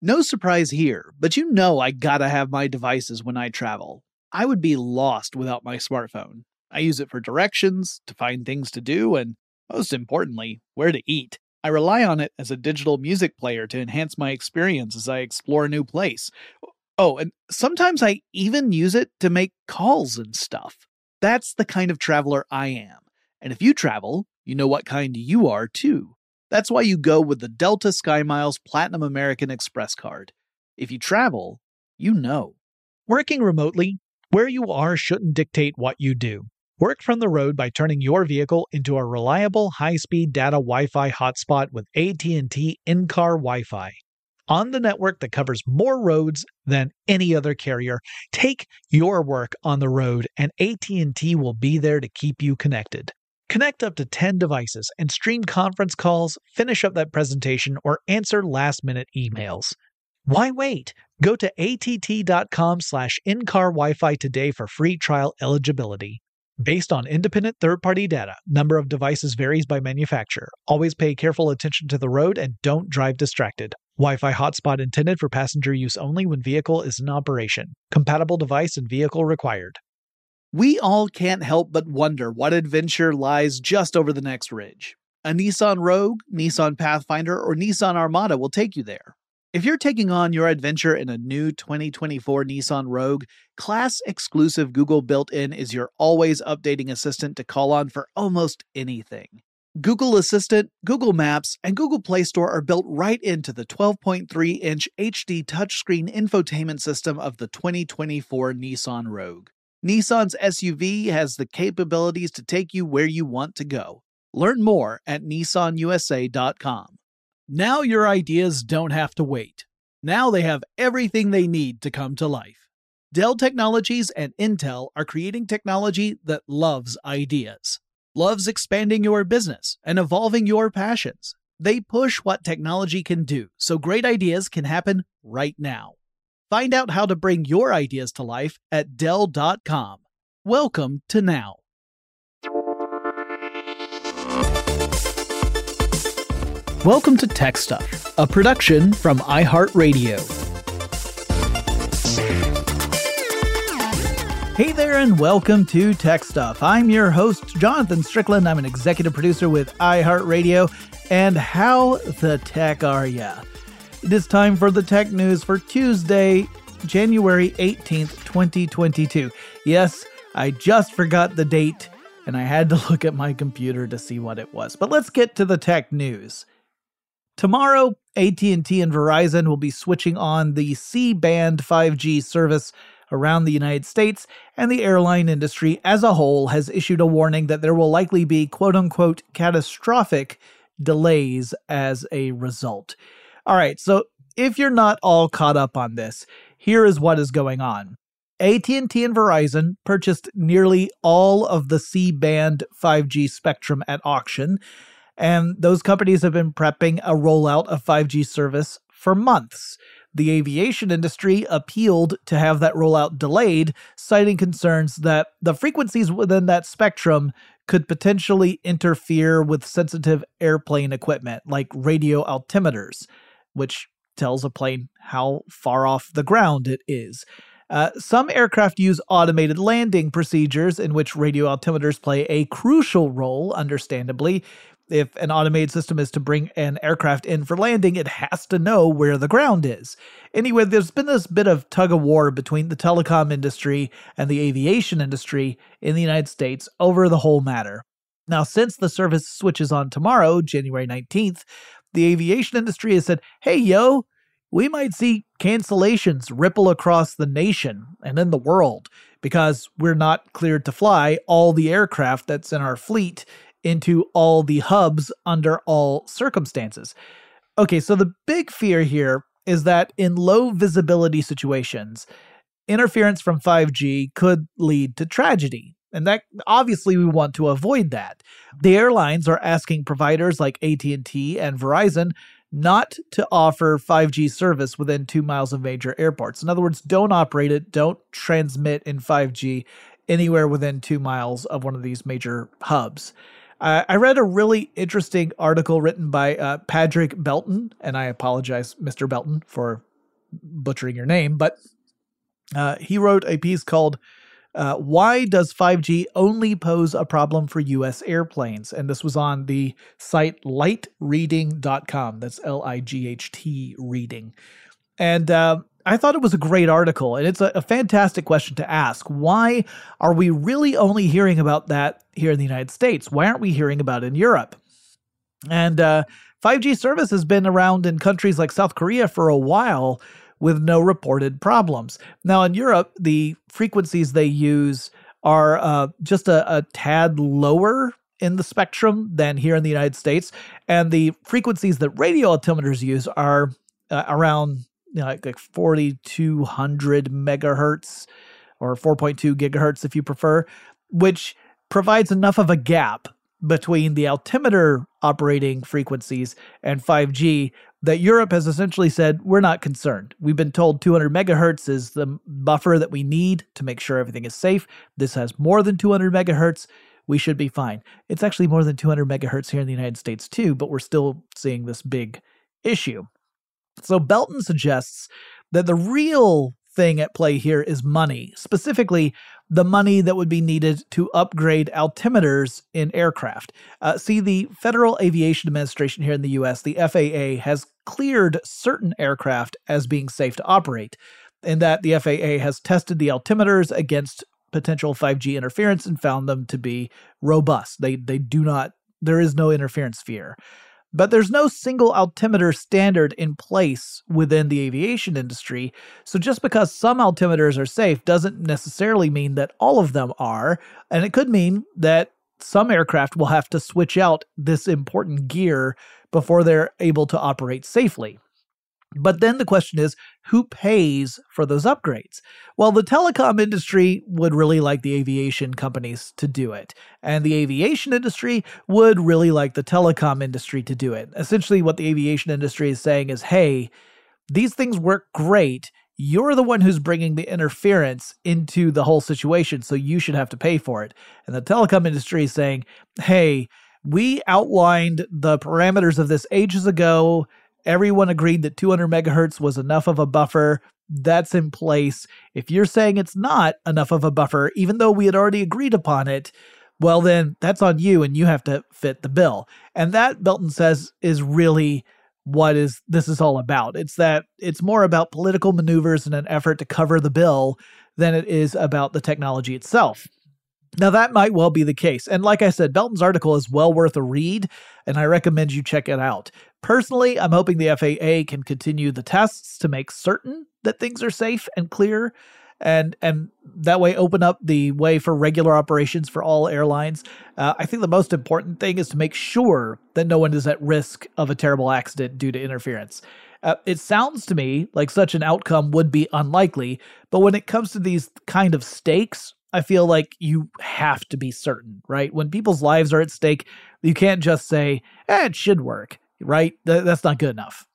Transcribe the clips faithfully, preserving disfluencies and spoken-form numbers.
No surprise here, but you know I gotta have my devices when I travel. I would be lost without my smartphone. I use it for directions, to find things to do, and most importantly, where to eat. I rely on it as a digital music player to enhance my experience as I explore a new place. Oh, and sometimes I even use it to make calls and stuff. That's the kind of traveler I am. And if you travel, you know what kind you are too. That's why you go with the Delta SkyMiles Platinum American Express card. If you travel, you know. Working remotely, where you are shouldn't dictate what you do. Work from the road by turning your vehicle into a reliable high-speed data Wi-Fi hotspot with A T and T in-car Wi-Fi. On the network that covers more roads than any other carrier, take your work on the road and A T and T will be there to keep you connected. Connect up to ten devices and stream conference calls, finish up that presentation, or answer last-minute emails. Why wait? Go to att.com slash in-car Wi-Fi today for free trial eligibility. Based on independent third-party data, number of devices varies by manufacturer. Always pay careful attention to the road and don't drive distracted. Wi-Fi hotspot intended for passenger use only when vehicle is in operation. Compatible device and vehicle required. We all can't help but wonder what adventure lies just over the next ridge. A Nissan Rogue, Nissan Pathfinder, or Nissan Armada will take you there. If you're taking on your adventure in a new twenty twenty-four Nissan Rogue, class-exclusive Google built-in is your always updating assistant to call on for almost anything. Google Assistant, Google Maps, and Google Play Store are built right into the twelve point three inch H D touchscreen infotainment system of the twenty twenty-four Nissan Rogue. Nissan's S U V has the capabilities to take you where you want to go. Learn more at nissan u s a dot com. Now your ideas don't have to wait. Now they have everything they need to come to life. Dell Technologies and Intel are creating technology that loves ideas, loves expanding your business and evolving your passions. They push what technology can do so great ideas can happen right now. Find out how to bring your ideas to life at dell dot com. Welcome to Now. Welcome to Tech Stuff, a production from iHeartRadio. Hey there and welcome to Tech Stuff. I'm your host, Jonathan Strickland. I'm an executive producer with iHeartRadio. And how the tech are ya? It is time for the tech news for Tuesday, January eighteenth, twenty twenty-two. Yes, I just forgot the date, and I had to look at my computer to see what it was. But let's get to the tech news. Tomorrow, A T and T and Verizon will be switching on the C-band five G service around the United States, and the airline industry as a whole has issued a warning that there will likely be quote-unquote catastrophic delays as a result. All right, so if you're not all caught up on this, here is what is going on. A T and T and Verizon purchased nearly all of the C-band five G spectrum at auction, and those companies have been prepping a rollout of five G service for months. The aviation industry appealed to have that rollout delayed, citing concerns that the frequencies within that spectrum could potentially interfere with sensitive airplane equipment like radio altimeters, which tells a plane how far off the ground it is. Uh, some aircraft use automated landing procedures in which radio altimeters play a crucial role, understandably. If an automated system is to bring an aircraft in for landing, it has to know where the ground is. Anyway, there's been this bit of tug-of-war between the telecom industry and the aviation industry in the United States over the whole matter. Now, since the service switches on tomorrow, January nineteenth, the aviation industry has said, hey, yo, we might see cancellations ripple across the nation and in the world because we're not cleared to fly all the aircraft that's in our fleet into all the hubs under all circumstances. Okay, so the big fear here is that in low visibility situations, interference from five G could lead to tragedy. And that obviously we want to avoid that. The airlines are asking providers like A T and T and Verizon not to offer five G service within two miles of major airports. In other words, don't operate it, don't transmit in five G anywhere within two miles of one of these major hubs. Uh, I read a really interesting article written by uh, Patrick Belton, and I apologize, Mister Belton, for butchering your name, but uh, he wrote a piece called uh, Why Does five G Only Pose a Problem for U S Airplanes? And this was on the site light reading dot com. That's L I G H T reading. And uh, I thought it was a great article, and it's a, a fantastic question to ask. Why are we really only hearing about that here in the United States? Why aren't we hearing about it in Europe? And uh, five G service has been around in countries like South Korea for a while with no reported problems. Now, in Europe, the frequencies they use are uh, just a, a tad lower in the spectrum than here in the United States, and the frequencies that radio altimeters use are uh, around you know, like, like forty-two hundred megahertz or four point two gigahertz if you prefer, which provides enough of a gap between the altimeter operating frequencies and five G that Europe has essentially said, we're not concerned. We've been told two hundred megahertz is the buffer that we need to make sure everything is safe. This has more than two hundred megahertz. We should be fine. It's actually more than two hundred megahertz here in the United States too, but we're still seeing this big issue. So Belton suggests that the real thing at play here is money, specifically the money that would be needed to upgrade altimeters in aircraft. Uh, see, the Federal Aviation Administration here in the U S, the F A A, has cleared certain aircraft as being safe to operate, in that the F A A has tested the altimeters against potential five G interference and found them to be robust. They they do not, there is no interference fear. But there's no single altimeter standard in place within the aviation industry, so just because some altimeters are safe doesn't necessarily mean that all of them are, and it could mean that some aircraft will have to switch out this important gear before they're able to operate safely. But then the question is, who pays for those upgrades? Well, the telecom industry would really like the aviation companies to do it, and the aviation industry would really like the telecom industry to do it. Essentially, what the aviation industry is saying is, hey, these things work great. You're the one who's bringing the interference into the whole situation, so you should have to pay for it. And the telecom industry is saying, hey, we outlined the parameters of this ages ago. Everyone agreed that two hundred megahertz was enough of a buffer. That's in place. If you're saying it's not enough of a buffer, even though we had already agreed upon it, well, then that's on you and you have to fit the bill. And that, Belton says, is really what is this is all about. It's that it's more about political maneuvers in an effort to cover the bill than it is about the technology itself. Now, that might well be the case. And like I said, Belton's article is well worth a read, and I recommend you check it out. Personally, I'm hoping the F A A can continue the tests to make certain that things are safe and clear, and and that way open up the way for regular operations for all airlines. Uh, I think the most important thing is to make sure that no one is at risk of a terrible accident due to interference. Uh, it sounds to me like such an outcome would be unlikely, but when it comes to these kind of stakes, I feel like you have to be certain, right? When people's lives are at stake, you can't just say, eh, it should work, right? Th- that's not good enough.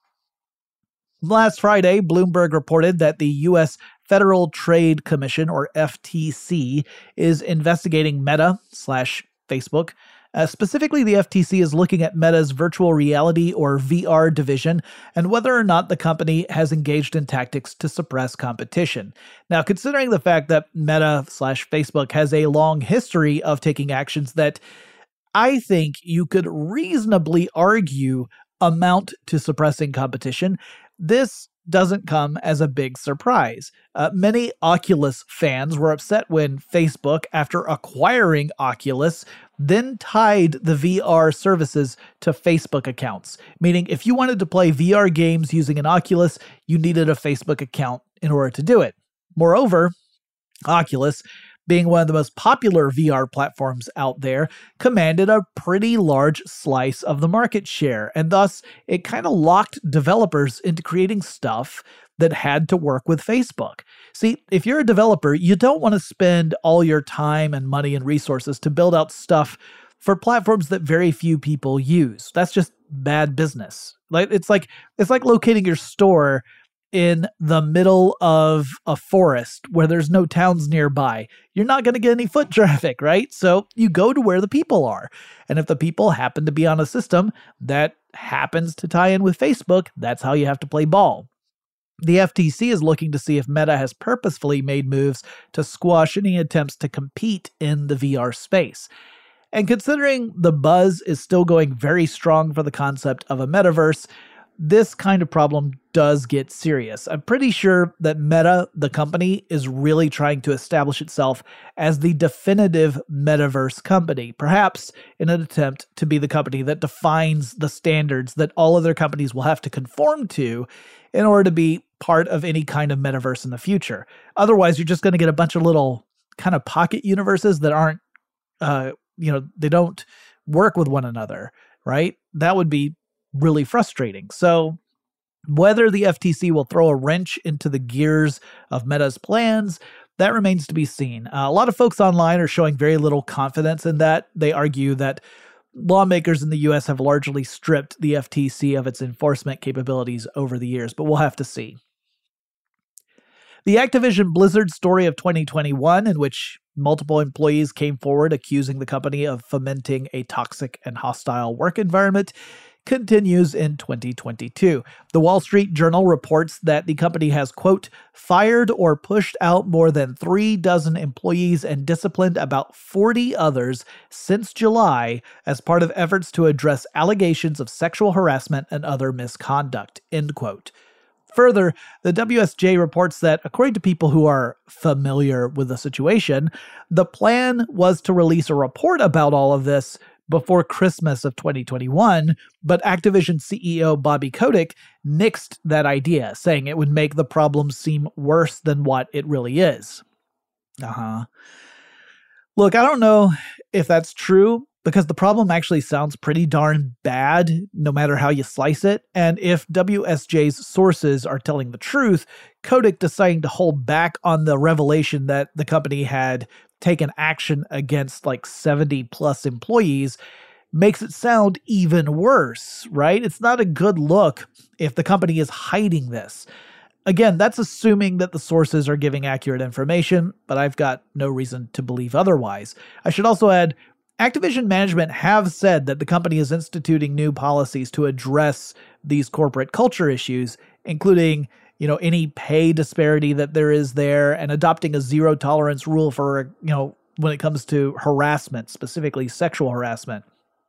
Last Friday, Bloomberg reported that the U S Federal Trade Commission, or F T C, is investigating Meta slash Facebook. Uh, specifically, the F T C is looking at Meta's virtual reality or V R division and whether or not the company has engaged in tactics to suppress competition. Now, considering the fact that Meta slash Facebook has a long history of taking actions that I think you could reasonably argue amount to suppressing competition, this doesn't come as a big surprise. Uh, many Oculus fans were upset when Facebook, after acquiring Oculus, then tied the V R services to Facebook accounts, meaning if you wanted to play V R games using an Oculus, you needed a Facebook account in order to do it. Moreover, Oculus, being one of the most popular V R platforms out there, commanded a pretty large slice of the market share, and thus it kind of locked developers into creating stuff that had to work with Facebook. See, if you're a developer, you don't want to spend all your time and money and resources to build out stuff for platforms that very few people use. That's just bad business. Like it's like it's like locating your store in the middle of a forest where there's no towns nearby. You're not going to get any foot traffic, right? So you go to where the people are. And if the people happen to be on a system that happens to tie in with Facebook, that's how you have to play ball. The F T C is looking to see if Meta has purposefully made moves to squash any attempts to compete in the V R space. And considering the buzz is still going very strong for the concept of a metaverse, this kind of problem does get serious. I'm pretty sure that Meta, the company, is really trying to establish itself as the definitive metaverse company, perhaps in an attempt to be the company that defines the standards that all other companies will have to conform to in order to be part of any kind of metaverse in the future. Otherwise, you're just going to get a bunch of little kind of pocket universes that aren't, uh, you know, they don't work with one another, right? That would be really frustrating. So whether the F T C will throw a wrench into the gears of Meta's plans, that remains to be seen. Uh, a lot of folks online are showing very little confidence in that. They argue that lawmakers in the U S have largely stripped the F T C of its enforcement capabilities over the years, but we'll have to see. The Activision Blizzard story of twenty twenty-one, in which multiple employees came forward accusing the company of fomenting a toxic and hostile work environment, continues in twenty twenty-two. The Wall Street Journal reports that the company has, quote, fired or pushed out more than three dozen employees and disciplined about forty others since July as part of efforts to address allegations of sexual harassment and other misconduct, end quote. Further, the W S J reports that, according to people who are familiar with the situation, the plan was to release a report about all of this before Christmas of twenty twenty-one, but Activision C E O Bobby Kotick nixed that idea, saying it would make the problem seem worse than what it really is. Uh-huh. Look, I don't know if that's true, because the problem actually sounds pretty darn bad, no matter how you slice it. And if W S J's sources are telling the truth, Kotick deciding to hold back on the revelation that the company had taken action against like seventy plus employees makes it sound even worse, right? It's not a good look if the company is hiding this. Again, that's assuming that the sources are giving accurate information, but I've got no reason to believe otherwise. I should also add, Activision management have said that the company is instituting new policies to address these corporate culture issues, including, you know, any pay disparity that there is there, and adopting a zero tolerance rule for, you know, when it comes to harassment, specifically sexual harassment.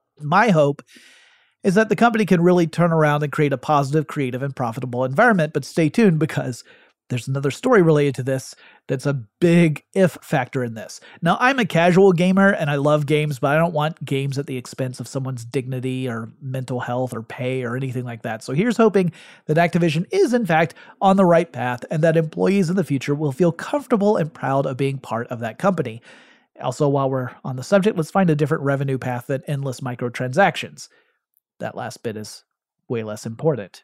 My hope is that the company can really turn around and create a positive, creative, and profitable environment, but stay tuned because there's another story related to this that's a big if factor in this. Now, I'm a casual gamer and I love games, but I don't want games at the expense of someone's dignity or mental health or pay or anything like that. So here's hoping that Activision is, in fact, on the right path and that employees in the future will feel comfortable and proud of being part of that company. Also, while we're on the subject, let's find a different revenue path than endless microtransactions. That last bit is way less important.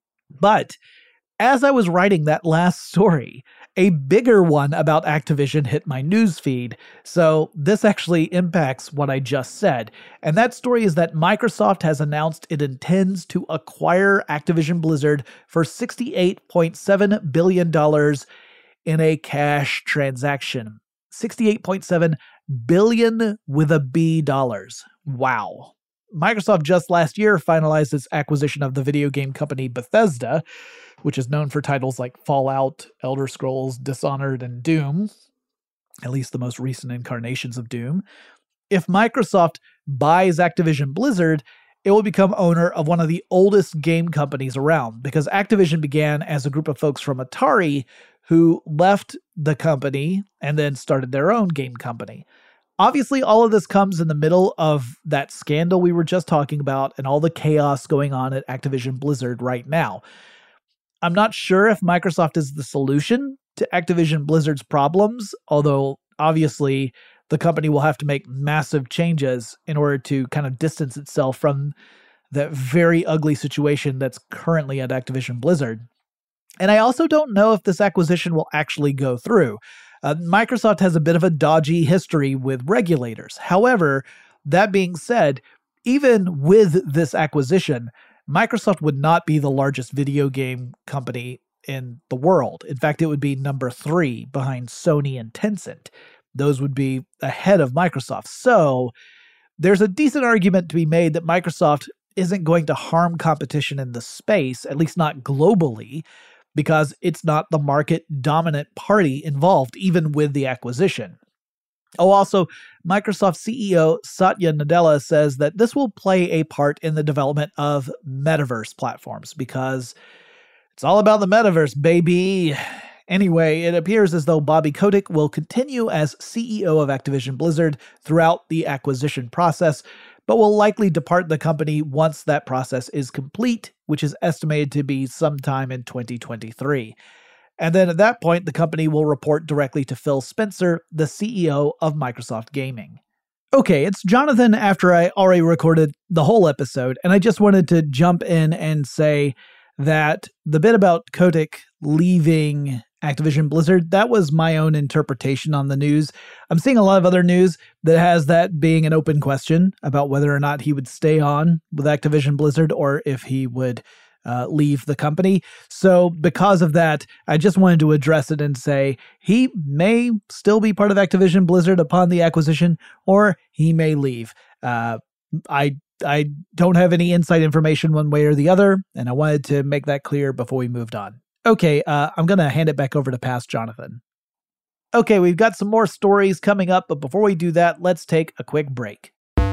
But as I was writing that last story, a bigger one about Activision hit my newsfeed, so this actually impacts what I just said. And that story is that Microsoft has announced it intends to acquire Activision Blizzard for sixty-eight point seven billion dollars in a cash transaction. sixty-eight point seven billion dollars with a B dollars. Wow. Microsoft just last year finalized its acquisition of the video game company Bethesda, which is known for titles like Fallout, Elder Scrolls, Dishonored, and Doom, at least the most recent incarnations of Doom. If Microsoft buys Activision Blizzard, it will become owner of one of the oldest game companies around, because Activision began as a group of folks from Atari who left the company and then started their own game company. Obviously, all of this comes in the middle of that scandal we were just talking about and all the chaos going on at Activision Blizzard right now. I'm not sure if Microsoft is the solution to Activision Blizzard's problems, although obviously the company will have to make massive changes in order to kind of distance itself from that very ugly situation that's currently at Activision Blizzard. And I also don't know if this acquisition will actually go through. Uh, Microsoft has a bit of a dodgy history with regulators. However, that being said, even with this acquisition, Microsoft would not be the largest video game company in the world. In fact, it would be number three behind Sony and Tencent. Those would be ahead of Microsoft. So there's a decent argument to be made that Microsoft isn't going to harm competition in the space, at least not globally. because it's not the market dominant party involved, even with the acquisition. Oh, also, Microsoft C E O Satya Nadella says that this will play a part in the development of metaverse platforms because it's all about the metaverse, baby. Anyway, it appears as though Bobby Kotick will continue as C E O of Activision Blizzard throughout the acquisition process, but will likely depart the company once that process is complete, which is estimated to be sometime in twenty twenty-three. And then at that point, the company will report directly to Phil Spencer, the C E O of Microsoft Gaming. Okay, it's Jonathan after I already recorded the whole episode, and I just wanted to jump in and say that the bit about Kotick leaving Activision Blizzard, that was my own interpretation on the news. I'm seeing a lot of other news that has that being an open question about whether or not he would stay on with Activision Blizzard or if he would Uh, leave the company. So because of that, I just wanted to address it and say he may still be part of Activision Blizzard upon the acquisition, or he may leave. Uh, I I don't have any inside information one way or the other, and I wanted to make that clear before we moved on. Okay, uh, I'm going to hand it back over to Past Jonathan. Okay, we've got some more stories coming up, but before we do that, let's take a quick break.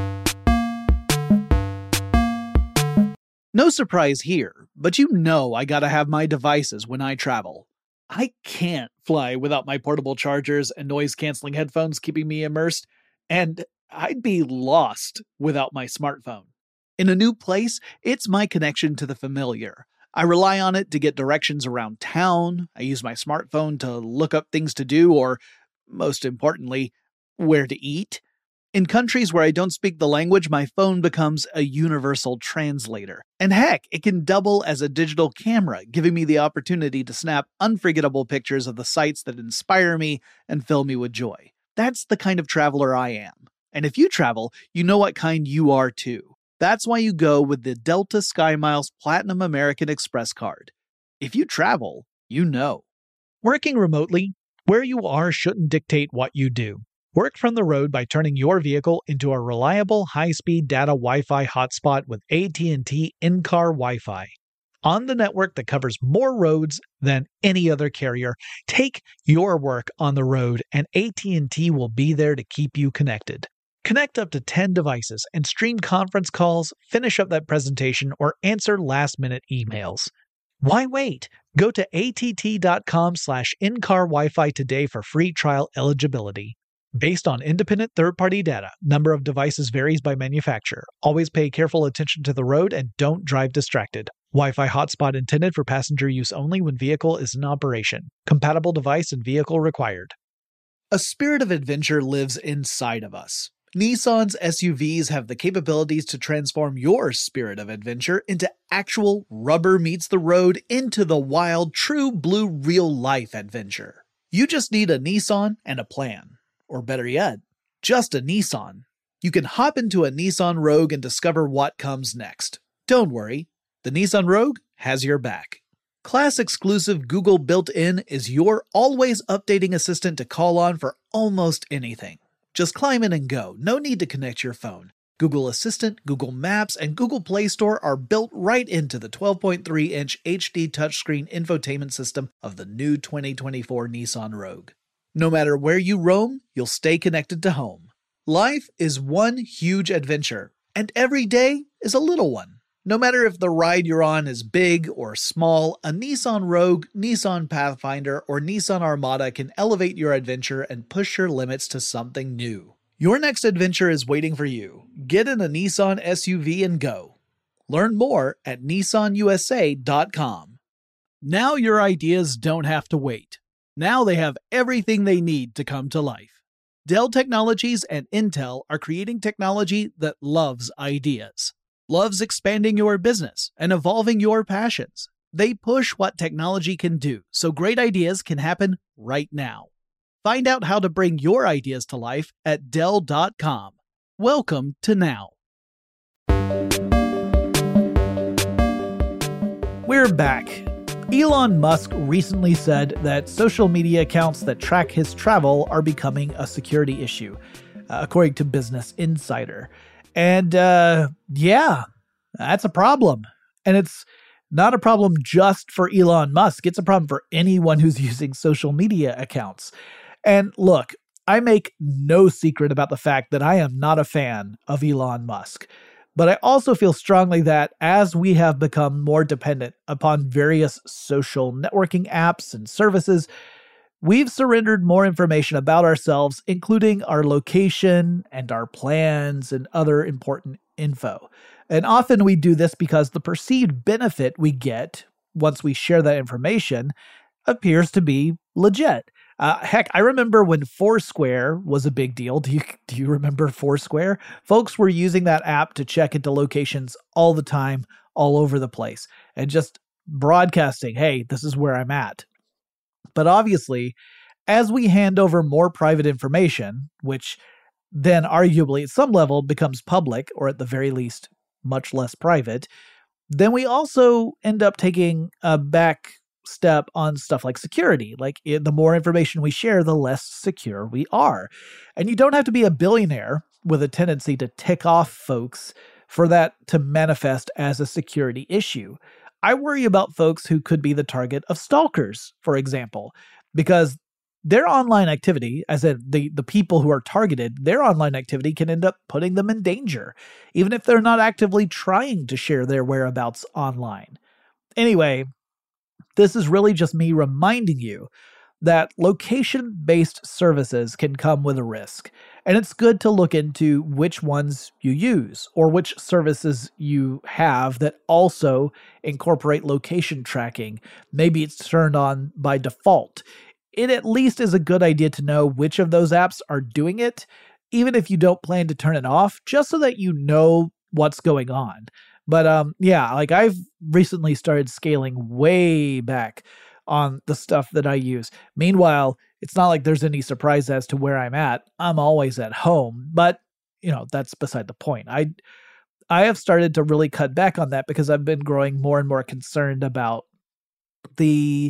No surprise here, but you know I gotta have my devices when I travel. I can't fly without my portable chargers and noise-canceling headphones keeping me immersed, and I'd be lost without my smartphone. In a new place, it's my connection to the familiar. I rely on it to get directions around town, I use my smartphone to look up things to do, or, most importantly, where to eat. In countries where I don't speak the language, my phone becomes a universal translator. And heck, it can double as a digital camera, giving me the opportunity to snap unforgettable pictures of the sights that inspire me and fill me with joy. That's the kind of traveler I am. And if you travel, you know what kind you are too. That's why you go with the Delta SkyMiles Platinum American Express card. If you travel, you know. Working remotely, where you are shouldn't dictate what you do. Work from the road by turning your vehicle into a reliable high-speed data Wi-Fi hotspot with A T and T in-car Wi-Fi. On the network that covers more roads than any other carrier, take your work on the road and A T and T will be there to keep you connected. Connect up to ten devices and stream conference calls, finish up that presentation, or answer last-minute emails. Why wait? Go to att.com slash in-car Wi-Fi today for free trial eligibility. Based on independent third-party data, number of devices varies by manufacturer. Always pay careful attention to the road and don't drive distracted. Wi-Fi hotspot intended for passenger use only when vehicle is in operation. Compatible device and vehicle required. A spirit of adventure lives inside of us. Nissan's S U Vs have the capabilities to transform your spirit of adventure into actual rubber meets the road into the wild, true blue real-life adventure. You just need a Nissan and a plan. Or better yet, just a Nissan. You can hop into a Nissan Rogue and discover what comes next. Don't worry, the Nissan Rogue has your back. Class-exclusive Google built-in is your always updating assistant to call on for almost anything. Just climb in and go, no need to connect your phone. Google Assistant, Google Maps, and Google Play Store are built right into the twelve point three inch H D touchscreen infotainment system of the new twenty twenty-four Nissan Rogue. No matter where you roam, you'll stay connected to home. Life is one huge adventure, and every day is a little one. No matter if the ride you're on is big or small, a Nissan Rogue, Nissan Pathfinder, or Nissan Armada can elevate your adventure and push your limits to something new. Your next adventure is waiting for you. Get in a Nissan S U V and go. Learn more at nissan u s a dot com. Now your ideas don't have to wait. Now they have everything they need to come to life. Dell Technologies and Intel are creating technology that loves ideas, loves expanding your business and evolving your passions. They push what technology can do, so great ideas can happen right now. Find out how to bring your ideas to life at dell dot com. Welcome to now. We're back. Elon Musk recently said that social media accounts that track his travel are becoming a security issue, uh, according to Business Insider. And uh, yeah, that's a problem. And it's not a problem just for Elon Musk. It's a problem for anyone who's using social media accounts. And look, I make no secret about the fact that I am not a fan of Elon Musk. But I also feel strongly that as we have become more dependent upon various social networking apps and services, we've surrendered more information about ourselves, including our location and our plans and other important info. And often we do this because the perceived benefit we get once we share that information appears to be legit. Uh, heck, I remember when Foursquare was a big deal. Do you do you remember Foursquare? Folks were using that app to check into locations all the time, all over the place, and just broadcasting, hey, this is where I'm at. But obviously, as we hand over more private information, which then arguably at some level becomes public, or at the very least, much less private, then we also end up taking a back step on stuff like security. Like it, the more information we share, the less secure we are. And you don't have to be a billionaire with a tendency to tick off folks for that to manifest as a security issue. I worry about folks who could be the target of stalkers, for example, because their online activity, as in the, the people who are targeted, their online activity can end up putting them in danger, even if they're not actively trying to share their whereabouts online. Anyway, this is really just me reminding you that location-based services can come with a risk, and it's good to look into which ones you use or which services you have that also incorporate location tracking. Maybe it's turned on by default. It at least is a good idea to know which of those apps are doing it, even if you don't plan to turn it off, just so that you know what's going on. But um, yeah, like I've recently started scaling way back on the stuff that I use. Meanwhile, it's not like there's any surprise as to where I'm at. I'm always at home, but you know, that's beside the point. I I have started to really cut back on that because I've been growing more and more concerned about the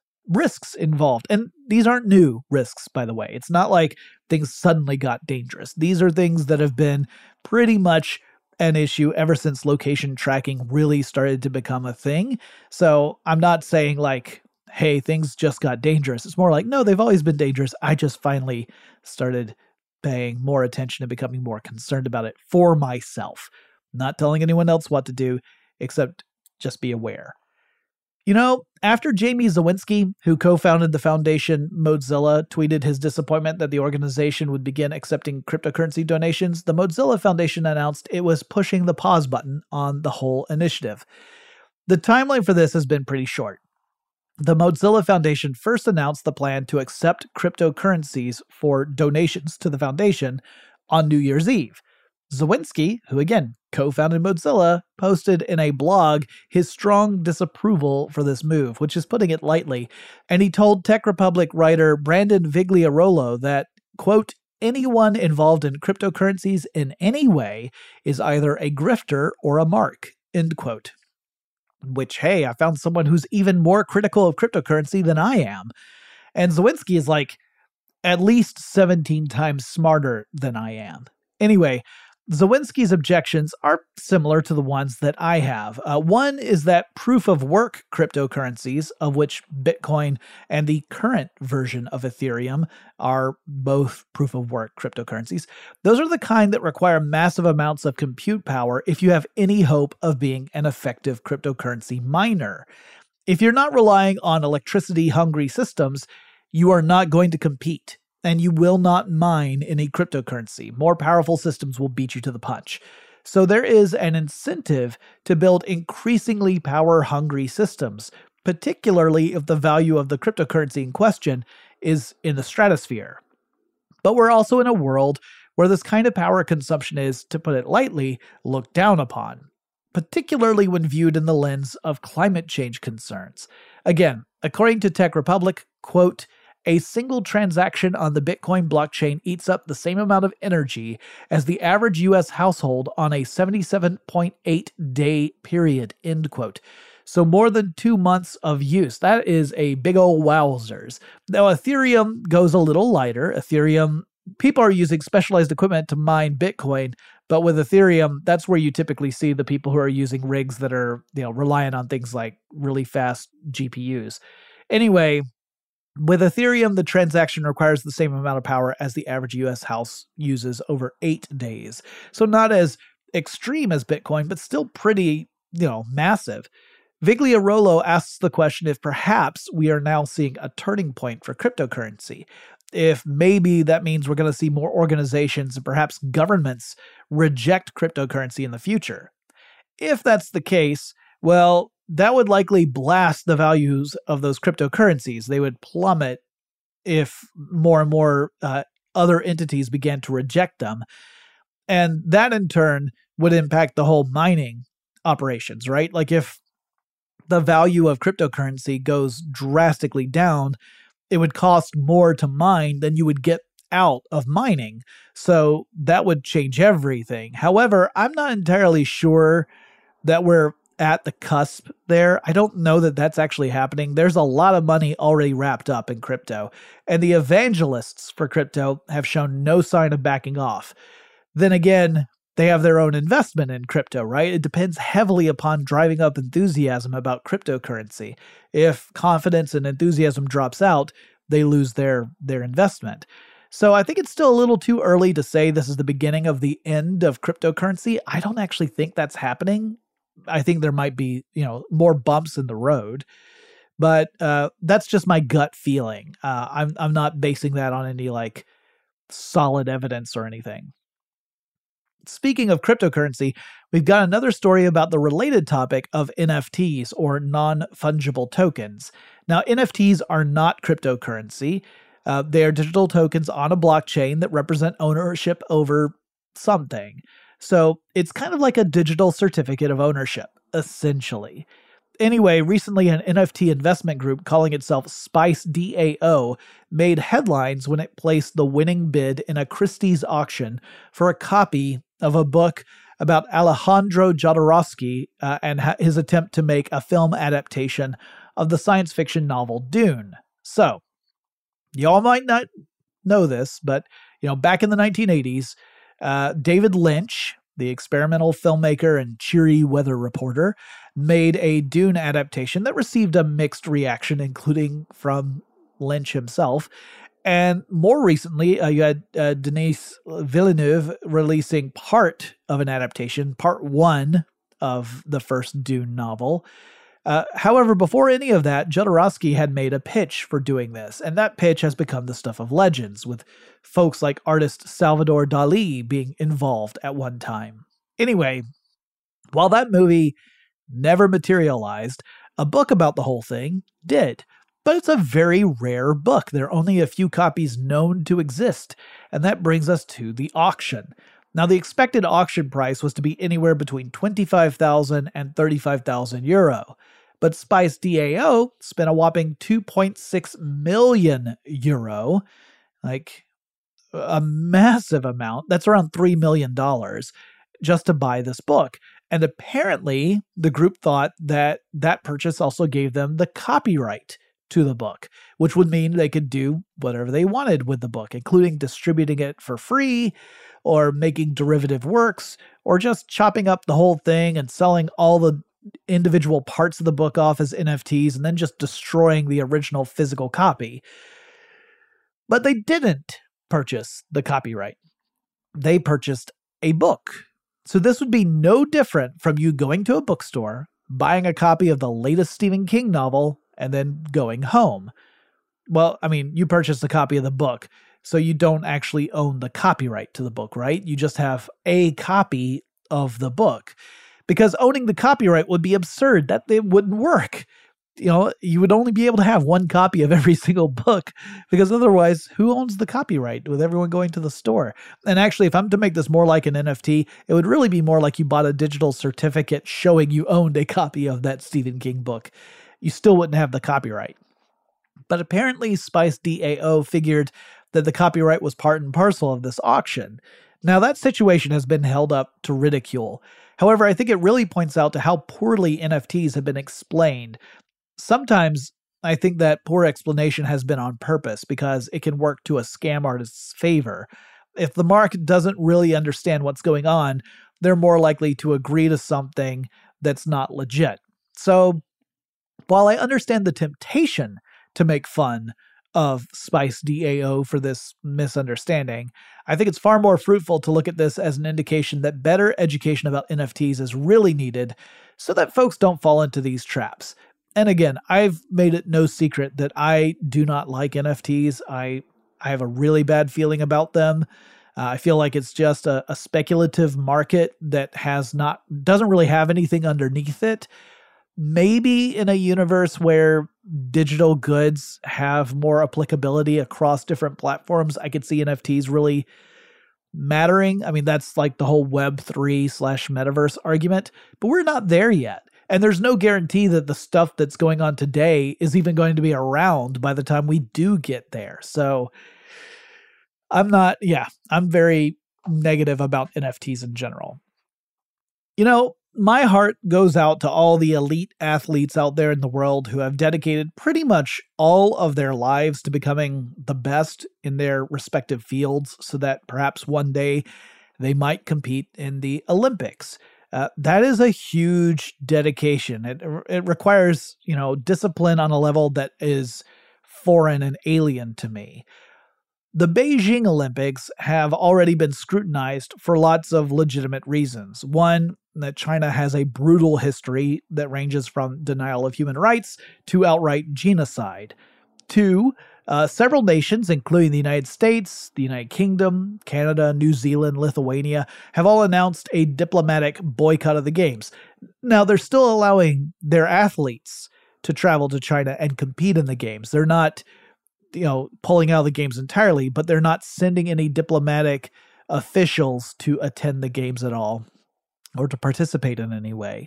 risks involved. And these aren't new risks, by the way. It's not like things suddenly got dangerous. These are things that have been pretty much an issue ever since location tracking really started to become a thing. So I'm not saying like, hey, things just got dangerous. It's more like, no, they've always been dangerous. I just finally started paying more attention and becoming more concerned about it for myself. Not telling anyone else what to do, except just be aware. You know, after Jamie Zawinski, who co-founded the foundation Mozilla, tweeted his disappointment that the organization would begin accepting cryptocurrency donations, the Mozilla Foundation announced it was pushing the pause button on the whole initiative. The timeline for this has been pretty short. The Mozilla Foundation first announced the plan to accept cryptocurrencies for donations to the foundation on New Year's Eve. Zawinski, who again co-founded Mozilla, posted in a blog his strong disapproval for this move, which is putting it lightly, and he told Tech Republic writer Brandon Vigliarolo that, quote, anyone involved in cryptocurrencies in any way is either a grifter or a mark, end quote. Which, hey, I found someone who's even more critical of cryptocurrency than I am. And Zawinski is like at least seventeen times smarter than I am. Anyway, Zawinski's objections are similar to the ones that I have. Uh, one is that proof-of-work cryptocurrencies, of which Bitcoin and the current version of Ethereum are both proof-of-work cryptocurrencies, those are the kind that require massive amounts of compute power if you have any hope of being an effective cryptocurrency miner. If you're not relying on electricity-hungry systems, you are not going to compete. And you will not mine any cryptocurrency. More powerful systems will beat you to the punch. So there is an incentive to build increasingly power-hungry systems, particularly if the value of the cryptocurrency in question is in the stratosphere. But we're also in a world where this kind of power consumption is, to put it lightly, looked down upon, particularly when viewed in the lens of climate change concerns. Again, according to Tech Republic, quote, a single transaction on the Bitcoin blockchain eats up the same amount of energy as the average U S household on a seventy-seven point eight day period, end quote. So more than two months of use. That is a big ol' wowzers. Now, Ethereum goes a little lighter. Ethereum people are using specialized equipment to mine Bitcoin, but with Ethereum, that's where you typically see the people who are using rigs that are, you know, reliant on things like really fast G P Us. Anyway, with Ethereum, the transaction requires the same amount of power as the average U S house uses over eight days. So not as extreme as Bitcoin, but still pretty, you know, massive. Vigliarolo asks the question if perhaps we are now seeing a turning point for cryptocurrency. If maybe that means we're going to see more organizations and perhaps governments reject cryptocurrency in the future. If that's the case, well, that would likely blast the values of those cryptocurrencies. They would plummet if more and more uh, other entities began to reject them. And that in turn would impact the whole mining operations, right? Like if the value of cryptocurrency goes drastically down, it would cost more to mine than you would get out of mining. So that would change everything. However, I'm not entirely sure that we're at the cusp there. I don't know that that's actually happening. There's a lot of money already wrapped up in crypto, and the evangelists for crypto have shown no sign of backing off. Then again, they have their own investment in crypto, right? It depends heavily upon driving up enthusiasm about cryptocurrency. If confidence and enthusiasm drops out, they lose their, their investment. So I think it's still a little too early to say this is the beginning of the end of cryptocurrency. I don't actually think that's happening. I think there might be, you know, more bumps in the road, but uh, that's just my gut feeling. Uh, I'm I'm not basing that on any like solid evidence or anything. Speaking of cryptocurrency, we've got another story about the related topic of N F Ts, or non-fungible tokens. Now, N F Ts are not cryptocurrency. Uh, they are digital tokens on a blockchain that represent ownership over something. So it's kind of like a digital certificate of ownership, essentially. Anyway, recently an N F T investment group calling itself Spice D A O made headlines when it placed the winning bid in a Christie's auction for a copy of a book about Alejandro Jodorowsky uh, and ha- his attempt to make a film adaptation of the science fiction novel Dune. So, y'all might not know this, but you know, back in the nineteen eighties, uh, David Lynch, the experimental filmmaker and cheery weather reporter, made a Dune adaptation that received a mixed reaction, including from Lynch himself. And more recently, uh, you had uh, Denis Villeneuve releasing part of an adaptation, part one of the first Dune novel. Uh, however, before any of that, Jodorowsky had made a pitch for doing this, and that pitch has become the stuff of legends, with folks like artist Salvador Dali being involved at one time. Anyway, while that movie never materialized, a book about the whole thing did. But it's a very rare book. There are only a few copies known to exist, and that brings us to the auction. Now, the expected auction price was to be anywhere between twenty-five thousand and thirty-five thousand euro, but Spice D A O spent a whopping two point six million euro, like a massive amount. That's around three million dollars just to buy this book. And apparently, the group thought that that purchase also gave them the copyright to the book, which would mean they could do whatever they wanted with the book, including distributing it for free, or making derivative works, or just chopping up the whole thing and selling all the individual parts of the book off as N F Ts and then just destroying the original physical copy. But they didn't purchase the copyright. They purchased a book. So this would be no different from you going to a bookstore, buying a copy of the latest Stephen King novel, and then going home. Well, I mean, you purchased a copy of the book, so you don't actually own the copyright to the book, right? You just have a copy of the book. Because owning the copyright would be absurd. That it wouldn't work. You know, you would only be able to have one copy of every single book, because otherwise, who owns the copyright with everyone going to the store? And actually, if I'm to make this more like an N F T, it would really be more like you bought a digital certificate showing you owned a copy of that Stephen King book. You still wouldn't have the copyright. But apparently, Spice D A O figured that the copyright was part and parcel of this auction. Now, that situation has been held up to ridicule. However, I think it really points out to how poorly N F Ts have been explained. Sometimes I think that poor explanation has been on purpose because it can work to a scam artist's favor. If the market doesn't really understand what's going on, they're more likely to agree to something that's not legit. So while I understand the temptation to make fun of Spice D A O for this misunderstanding, I think it's far more fruitful to look at this as an indication that better education about N F Ts is really needed so that folks don't fall into these traps. And again, I've made it no secret that I do not like N F Ts. I I have a really bad feeling about them. Uh, I feel like it's just a, a speculative market that has not doesn't really have anything underneath it. Maybe in a universe where digital goods have more applicability across different platforms, I could see N F Ts really mattering. I mean, that's like the whole Web three slash metaverse argument, but we're not there yet. And there's no guarantee that the stuff that's going on today is even going to be around by the time we do get there. So I'm not, yeah, I'm very negative about N F Ts in general. You know, my heart goes out to all the elite athletes out there in the world who have dedicated pretty much all of their lives to becoming the best in their respective fields so that perhaps one day they might compete in the Olympics. Uh, that is a huge dedication. It it requires, you know, discipline on a level that is foreign and alien to me. The Beijing Olympics have already been scrutinized for lots of legitimate reasons. One, that China has a brutal history that ranges from denial of human rights to outright genocide. Two, uh, several nations, including the United States, the United Kingdom, Canada, New Zealand, Lithuania, have all announced a diplomatic boycott of the Games. Now, they're still allowing their athletes to travel to China and compete in the Games. They're not, you know, pulling out of the Games entirely, but they're not sending any diplomatic officials to attend the Games at all or to participate in any way.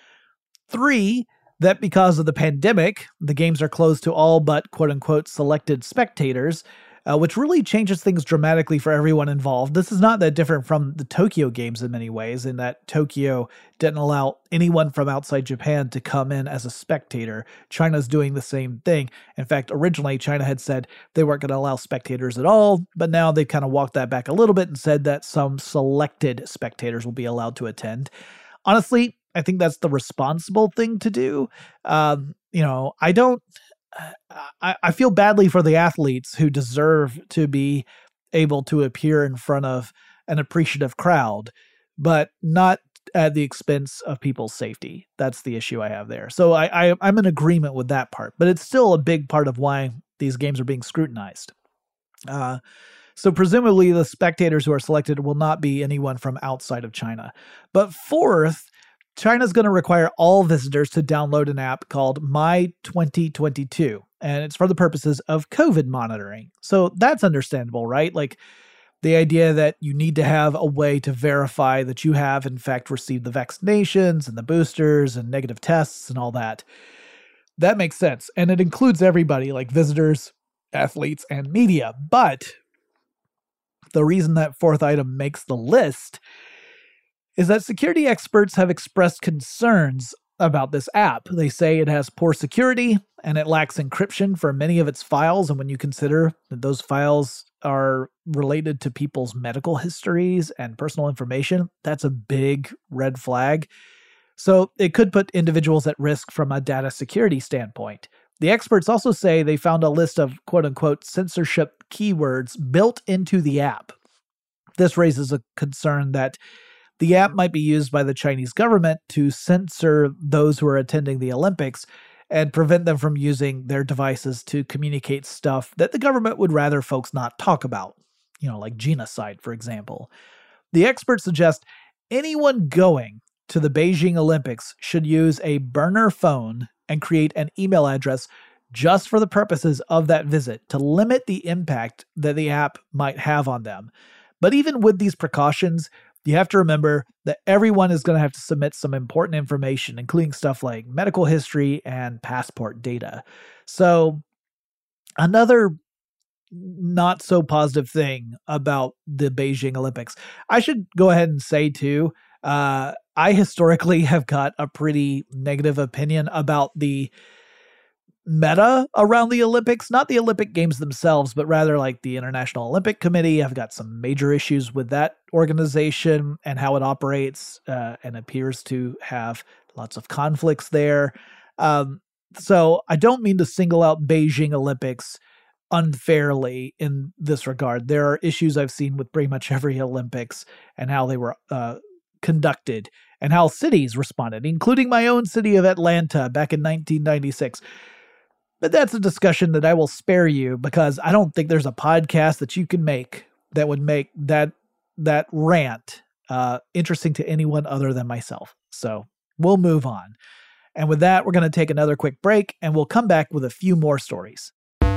Three, that because of the pandemic, the Games are closed to all but quote-unquote selected spectators, uh, which really changes things dramatically for everyone involved. This is not that different from the Tokyo Games in many ways, in that Tokyo didn't allow anyone from outside Japan to come in as a spectator. China's doing the same thing. In fact, originally China had said they weren't going to allow spectators at all, but now they've kind of walked that back a little bit and said that some selected spectators will be allowed to attend. Honestly, I think that's the responsible thing to do. Um, you know, I don't, I, I feel badly for the athletes who deserve to be able to appear in front of an appreciative crowd, but not at the expense of people's safety. That's the issue I have there. So I, I, I'm in agreement with that part, but it's still a big part of why these games are being scrutinized. Uh, so presumably the spectators who are selected will not be anyone from outside of China. But fourth, China's going to require all visitors to download an app called My twenty twenty-two, and it's for the purposes of COVID monitoring. So that's understandable, right? Like the idea that you need to have a way to verify that you have, in fact, received the vaccinations and the boosters and negative tests and all that. That makes sense. And it includes everybody, like visitors, athletes, and media. But the reason that fourth item makes the list is that security experts have expressed concerns about this app. They say it has poor security and it lacks encryption for many of its files. And when you consider that those files are related to people's medical histories and personal information, that's a big red flag. So it could put individuals at risk from a data security standpoint. The experts also say they found a list of quote-unquote censorship keywords built into the app. This raises a concern that the app might be used by the Chinese government to censor those who are attending the Olympics and prevent them from using their devices to communicate stuff that the government would rather folks not talk about, you know, like genocide, for example. The experts suggest anyone going to the Beijing Olympics should use a burner phone and create an email address just for the purposes of that visit to limit the impact that the app might have on them. But even with these precautions, you have to remember that everyone is going to have to submit some important information, including stuff like medical history and passport data. So another not so positive thing about the Beijing Olympics, I should go ahead and say too, uh, I historically have got a pretty negative opinion about the meta around the Olympics, not the Olympic Games themselves, but rather like the International Olympic Committee. I've got some major issues with that organization and how it operates, uh, and appears to have lots of conflicts there. Um, so I don't mean to single out Beijing Olympics unfairly in this regard. There are issues I've seen with pretty much every Olympics and how they were uh, conducted and how cities responded, including my own city of Atlanta back in nineteen ninety-six. But that's a discussion that I will spare you because I don't think there's a podcast that you can make that would make that that rant uh, interesting to anyone other than myself. So we'll move on. And with that, we're going to take another quick break and we'll come back with a few more stories.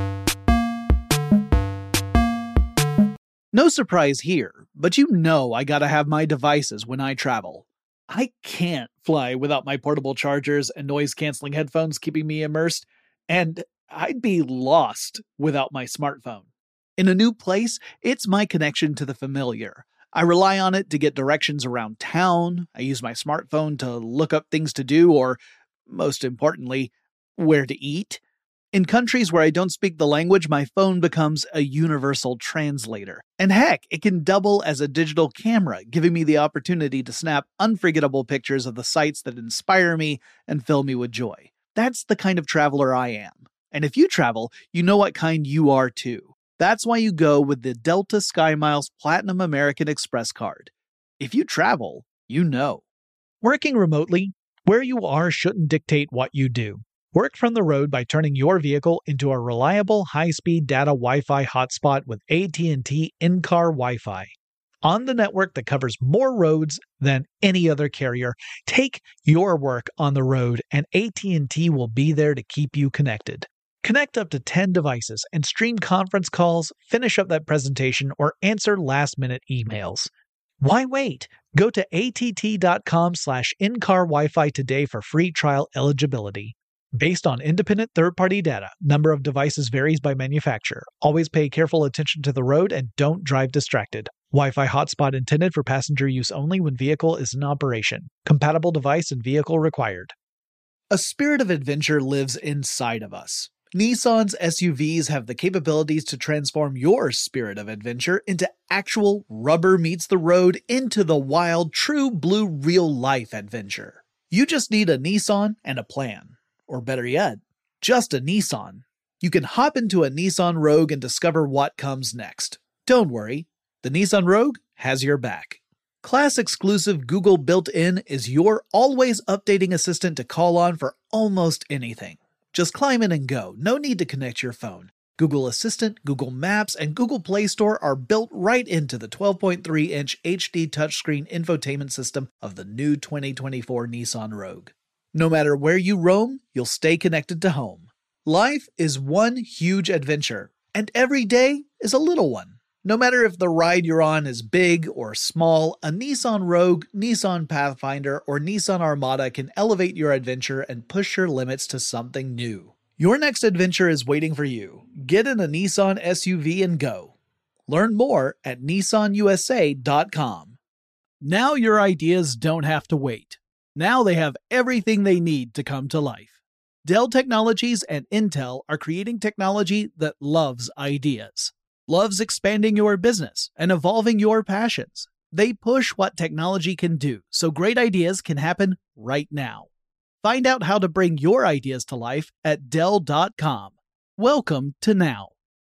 No surprise here, but you know I gotta have my devices when I travel. I can't fly without my portable chargers and noise-canceling headphones keeping me immersed, and I'd be lost without my smartphone. In a new place, it's my connection to the familiar. I rely on it to get directions around town, I use my smartphone to look up things to do, or, most importantly, where to eat. In countries where I don't speak the language, my phone becomes a universal translator. And heck, it can double as a digital camera, giving me the opportunity to snap unforgettable pictures of the sights that inspire me and fill me with joy. That's the kind of traveler I am. And if you travel, you know what kind you are too. That's why you go with the Delta SkyMiles Platinum American Express card. If you travel, you know. Working remotely, where you are shouldn't dictate what you do. Work from the road by turning your vehicle into a reliable high-speed data Wi-Fi hotspot with A T and T in-car Wi-Fi. On the network that covers more roads than any other carrier, take your work on the road and A T and T will be there to keep you connected. Connect up to ten devices and stream conference calls, finish up that presentation, or answer last-minute emails. Why wait? Go to att.com slash in-car Wi-Fi today for free trial eligibility. Based on independent third-party data, number of devices varies by manufacturer. Always pay careful attention to the road and don't drive distracted. Wi-Fi hotspot intended for passenger use only when vehicle is in operation. Compatible device and vehicle required. A spirit of adventure lives inside of us. Nissan's S U Vs have the capabilities to transform your spirit of adventure into actual rubber meets the road into the wild, true blue real-life adventure. You just need a Nissan and a plan. Or better yet, just a Nissan. You can hop into a Nissan Rogue and discover what comes next. Don't worry, the Nissan Rogue has your back. Class-exclusive Google built-in is your always updating assistant to call on for almost anything. Just climb in and go, no need to connect your phone. Google Assistant, Google Maps, and Google Play Store are built right into the twelve point three inch H D touchscreen infotainment system of the new twenty twenty-four Nissan Rogue. No matter where you roam, you'll stay connected to home. Life is one huge adventure, and every day is a little one. No matter if the ride you're on is big or small, a Nissan Rogue, Nissan Pathfinder, or Nissan Armada can elevate your adventure and push your limits to something new. Your next adventure is waiting for you. Get in a Nissan S U V and go. Learn more at nissan u s a dot com. Now your ideas don't have to wait. Now they have everything they need to come to life. Dell Technologies and Intel are creating technology that loves ideas, loves expanding your business and evolving your passions. They push what technology can do, so great ideas can happen right now. Find out how to bring your ideas to life at dell dot com. Welcome to now.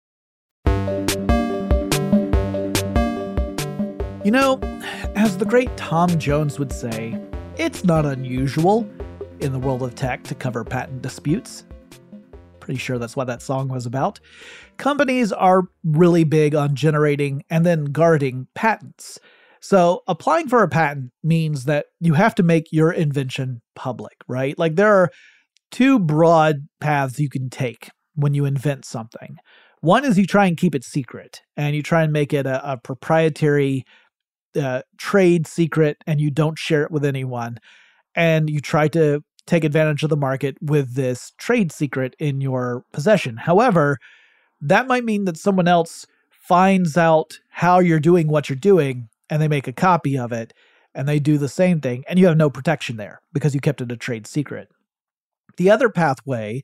You know, as the great Tom Jones would say, it's not unusual in the world of tech to cover patent disputes. Pretty sure that's what that song was about. Companies are really big on generating and then guarding patents. So applying for a patent means that you have to make your invention public, right? Like there are two broad paths you can take when you invent something. One is you try and keep it secret and you try and make it a, a proprietary Uh, trade secret and you don't share it with anyone, and you try to take advantage of the market with this trade secret in your possession. However, that might mean that someone else finds out how you're doing what you're doing and they make a copy of it and they do the same thing and you have no protection there because you kept it a trade secret. The other pathway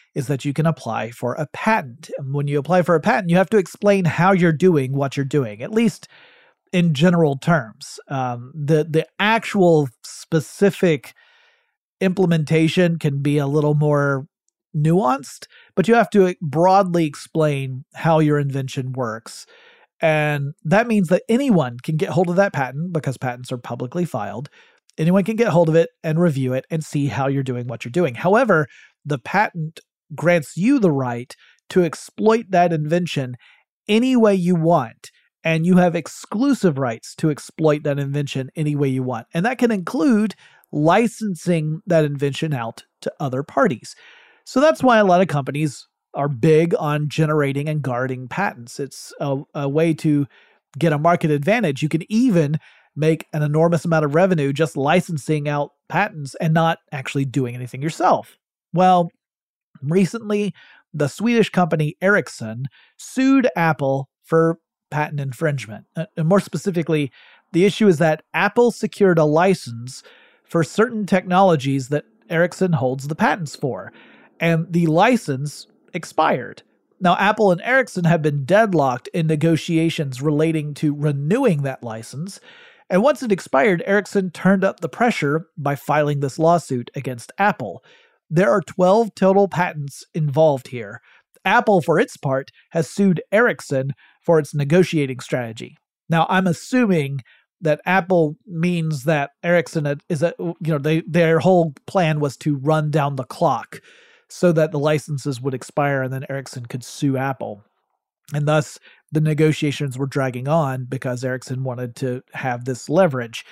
is that you can apply for a patent. And when you apply for a patent, you have to explain how you're doing what you're doing, at least in general terms. Um, the, the actual specific implementation can be a little more nuanced, but you have to broadly explain how your invention works. And that means that anyone can get hold of that patent because patents are publicly filed. Anyone can get hold of it and review it and see how you're doing what you're doing. However, the patent grants you the right to exploit that invention any way you want. And you have exclusive rights to exploit that invention any way you want. And that can include licensing that invention out to other parties. So that's why a lot of companies are big on generating and guarding patents. It's a, a way to get a market advantage. You can even make an enormous amount of revenue just licensing out patents and not actually doing anything yourself. Well, recently, the Swedish company Ericsson sued Apple for patent infringement. Uh, and more specifically, the issue is that Apple secured a license for certain technologies that Ericsson holds the patents for, and the license expired. Now, Apple and Ericsson have been deadlocked in negotiations relating to renewing that license, and once it expired, Ericsson turned up the pressure by filing this lawsuit against Apple. There are twelve total patents involved here. Apple, for its part, has sued Ericsson for its negotiating strategy. Now, I'm assuming that Apple means that Ericsson is a, you know, they, their whole plan was to run down the clock so that the licenses would expire and then Ericsson could sue Apple. And thus, the negotiations were dragging on because Ericsson wanted to have this leverage.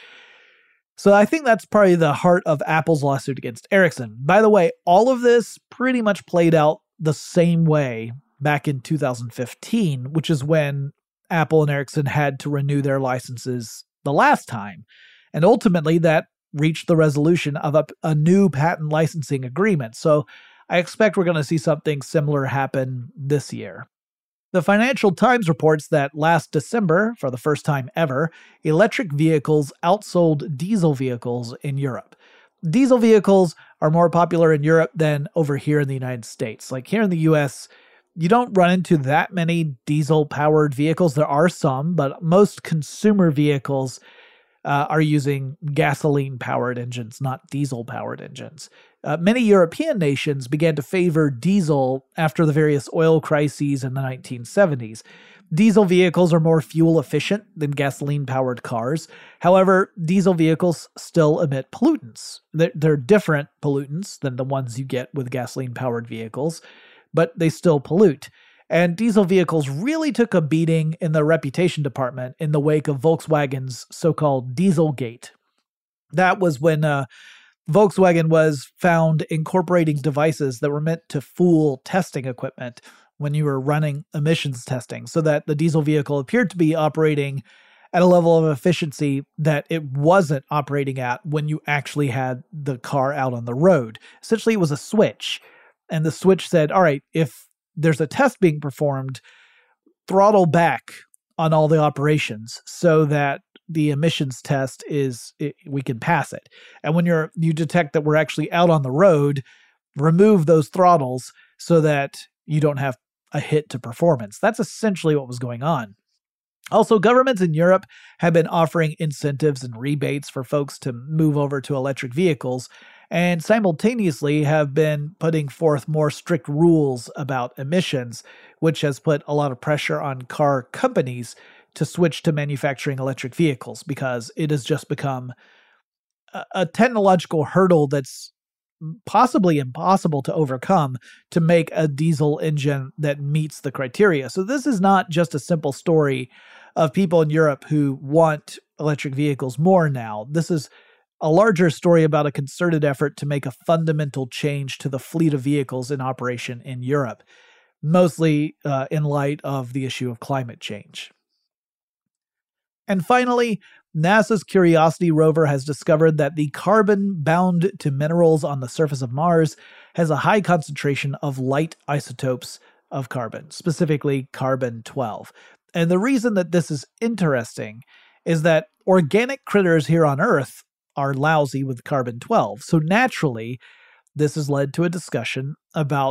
So I think that's probably the heart of Apple's lawsuit against Ericsson. By the way, all of this pretty much played out the same way back in two thousand fifteen, which is when Apple and Ericsson had to renew their licenses the last time. And ultimately, that reached the resolution of a, a new patent licensing agreement. So I expect we're going to see something similar happen this year. The Financial Times reports that last December, for the first time ever, electric vehicles outsold diesel vehicles in Europe. Diesel vehicles are more popular in Europe than over here in the United States. Like here in the U S, you don't run into that many diesel-powered vehicles. There are some, but most consumer vehicles uh, are using gasoline-powered engines, not diesel-powered engines. Uh, many European nations began to favor diesel after the various oil crises in the nineteen seventies. Diesel vehicles are more fuel efficient than gasoline-powered cars. However, diesel vehicles still emit pollutants. They're, they're different pollutants than the ones you get with gasoline-powered vehicles, but they still pollute. And diesel vehicles really took a beating in the reputation department in the wake of Volkswagen's so-called Dieselgate. That was when uh, Volkswagen was found incorporating devices that were meant to fool testing equipment when you were running emissions testing, so that the diesel vehicle appeared to be operating at a level of efficiency that it wasn't operating at when you actually had the car out on the road. Essentially, it was a switch. And the switch said, all right, if there's a test being performed, throttle back on all the operations so that the emissions test is, it, we can pass it. And when you're you detect that we're actually out on the road, remove those throttles so that you don't have a hit to performance. That's essentially what was going on. Also, governments in Europe have been offering incentives and rebates for folks to move over to electric vehicles, and simultaneously have been putting forth more strict rules about emissions, which has put a lot of pressure on car companies to switch to manufacturing electric vehicles, because it has just become a, a technological hurdle that's possibly impossible to overcome to make a diesel engine that meets the criteria. So this is not just a simple story of people in Europe who want electric vehicles more now. This is a larger story about a concerted effort to make a fundamental change to the fleet of vehicles in operation in Europe, mostly uh, in light of the issue of climate change. And finally, NASA's Curiosity rover has discovered that the carbon bound to minerals on the surface of Mars has a high concentration of light isotopes of carbon, specifically carbon twelve. And the reason that this is interesting is that organic critters here on Earth are lousy with carbon twelve. So naturally, this has led to a discussion about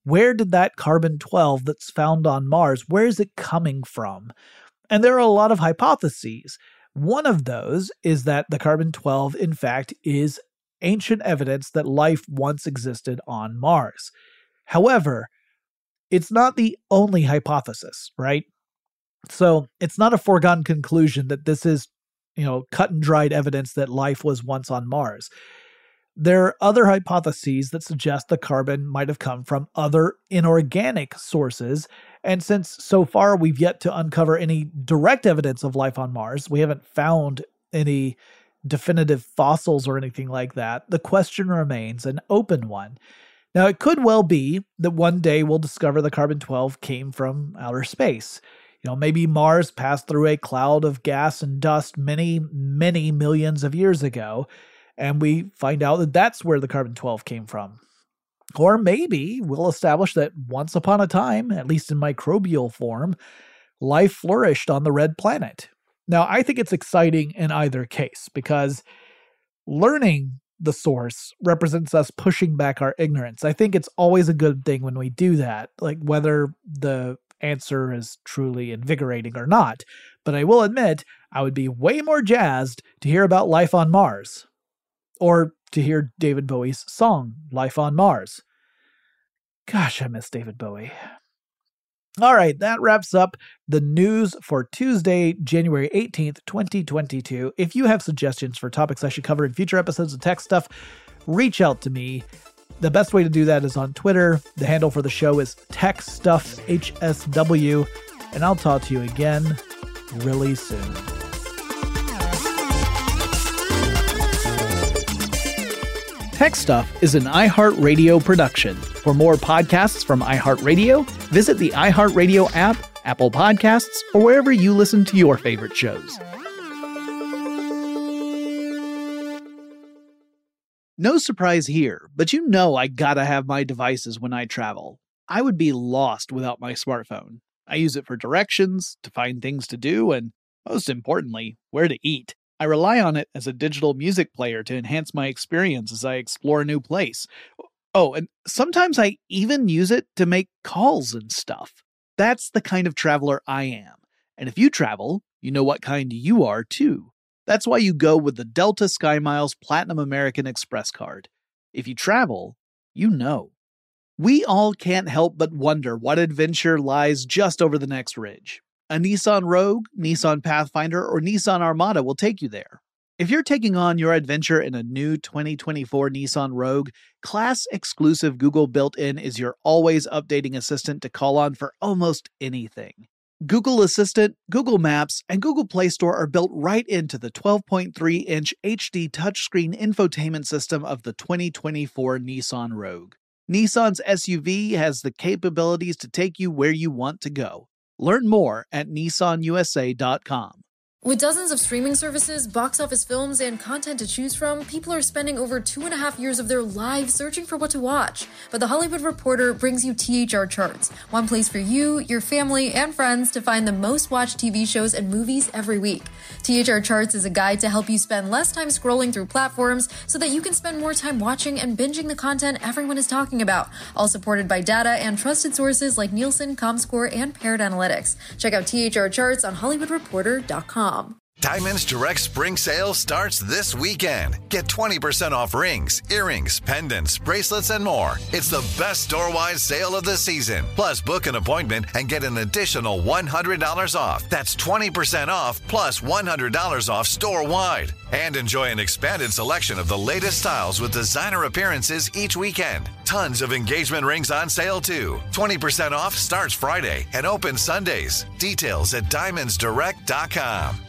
Where did that carbon twelve that's found on Mars, where is it coming from? And there are a lot of hypotheses. One of those is that the carbon twelve, in fact, is ancient evidence that life once existed on Mars. However, it's not the only hypothesis, right? So it's not a foregone conclusion that this is, you know, cut and dried evidence that life was once on Mars. There are other hypotheses that suggest the carbon might have come from other inorganic sources. And since so far we've yet to uncover any direct evidence of life on Mars, we haven't found any definitive fossils or anything like that, the question remains an open one. Now, it could well be that one day we'll discover the carbon twelve came from outer space. You know, maybe Mars passed through a cloud of gas and dust many, many millions of years ago, and we find out that that's where the carbon twelve came from. Or maybe we'll establish that once upon a time, at least in microbial form, life flourished on the red planet. Now, I think it's exciting in either case because learning the source represents us pushing back our ignorance. I think it's always a good thing when we do that, like whether the answer is truly invigorating or not. But I will admit, I would be way more jazzed to hear about life on Mars. Or to hear David Bowie's song, Life on Mars. Gosh, I miss David Bowie. All right, that wraps up the news for Tuesday, January eighteenth, twenty twenty-two. If you have suggestions for topics I should cover in future episodes of Tech Stuff, reach out to me. The best way to do that is on Twitter. The handle for the show is TechStuffHSW, and I'll talk to you again really soon. Tech Stuff is an iHeartRadio production. For more podcasts from iHeartRadio, visit the iHeartRadio app, Apple Podcasts, or wherever you listen to your favorite shows. No surprise here, but you know I gotta have my devices when I travel. I would be lost without my smartphone. I use it for directions, to find things to do, and most importantly, where to eat. I rely on it as a digital music player to enhance my experience as I explore a new place. Oh, and sometimes I even use it to make calls and stuff. That's the kind of traveler I am. And if you travel, you know what kind you are too. That's why you go with the Delta SkyMiles Platinum American Express card. If you travel, you know. We all can't help but wonder what adventure lies just over the next ridge. A Nissan Rogue, Nissan Pathfinder, or Nissan Armada will take you there. If you're taking on your adventure in a new twenty twenty-four Nissan Rogue, class-exclusive Google built-in is your always updating assistant to call on for almost anything. Google Assistant, Google Maps, and Google Play Store are built right into the twelve point three inch H D touchscreen infotainment system of the twenty twenty-four Nissan Rogue. Nissan's S U V has the capabilities to take you where you want to go. Learn more at Nissan U S A dot com. With dozens of streaming services, box office films, and content to choose from, people are spending over two and a half years of their lives searching for what to watch. But The Hollywood Reporter brings you T H R Charts, one place for you, your family, and friends to find the most watched T V shows and movies every week. T H R Charts is a guide to help you spend less time scrolling through platforms so that you can spend more time watching and binging the content everyone is talking about, all supported by data and trusted sources like Nielsen, Comscore, and Paired Analytics. Check out T H R Charts on Hollywood Reporter dot com. Diamonds Direct Spring Sale starts this weekend. Get twenty percent off rings, earrings, pendants, bracelets, and more. It's the best store-wide sale of the season. Plus, book an appointment and get an additional one hundred dollars off. That's twenty percent off plus one hundred dollars off store-wide. And enjoy an expanded selection of the latest styles with designer appearances each weekend. Tons of engagement rings on sale, too. twenty percent off starts Friday and opens Sundays. Details at diamonds direct dot com.